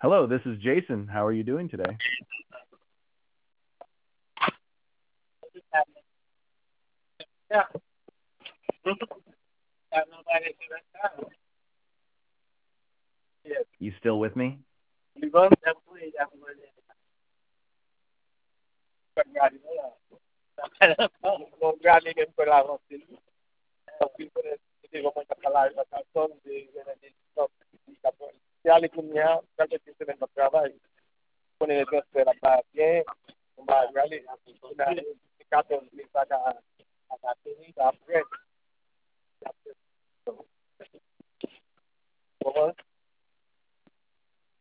Hello, this is Jason. How are you doing today? Yeah. Yes. You still with me? Because definitely, grabe ko lang sila. Hindi ko man kakalain sa kason, di Reali niya, kasi sila magtrabaho. Kung nila sa pera pa, kung ba reali,